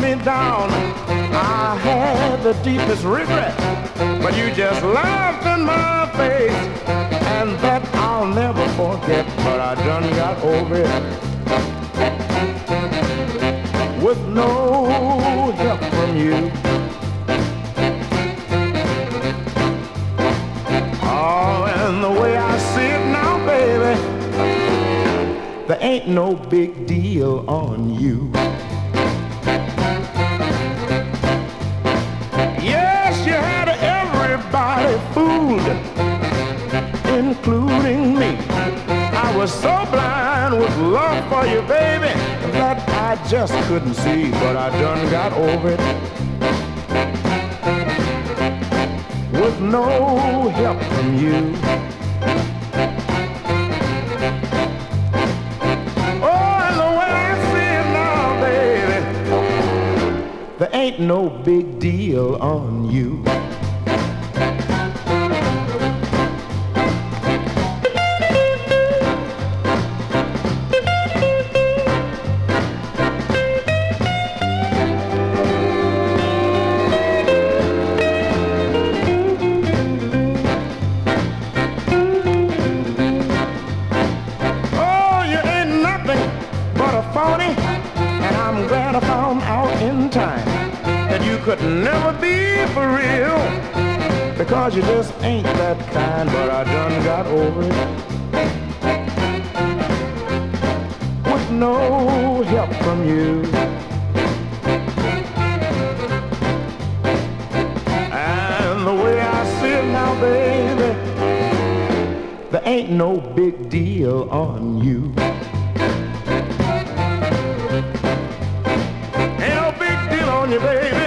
me down. I had the deepest regret, but you just laughed in my face, and that I'll never forget. But I done got over it with no help from you. Oh, and the way I see it now, baby, there ain't no big deal on you. Yes, you had everybody fooled, including me. I was so blind with love for you, baby, that I just couldn't see. But I done got over it with no help from you. There ain't no big deal on you. Oh, you ain't nothing but a phony, and I'm glad I found out in time that you could never be for real, because you just ain't that kind. But I done got over it with no help from you. And the way I see it now, baby, there ain't no big deal on you. Ain't no big deal on you, baby.